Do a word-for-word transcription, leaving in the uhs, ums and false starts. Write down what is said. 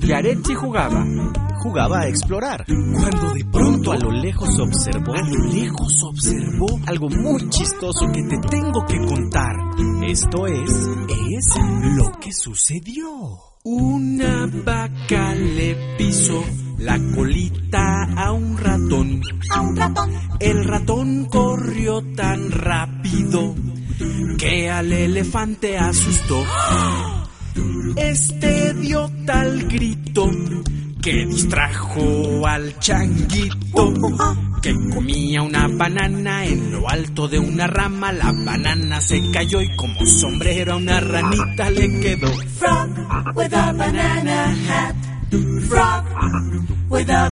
Yaretsi jugaba. Jugaba a explorar. Cuando de pronto A lo lejos observó. a lo lejos observó Algo muy chistoso que te tengo que contar. Esto es... es lo que sucedió. una vaca le pisó la colita a un ratón. A un ratón. El ratón corrió tan rápido que al elefante asustó. Este dio tal grito que distrajo al changuito, que comía una banana en lo alto de una rama. La banana se cayó y como sombrero a una ranita le quedó. Frog with a banana hat. Frog with a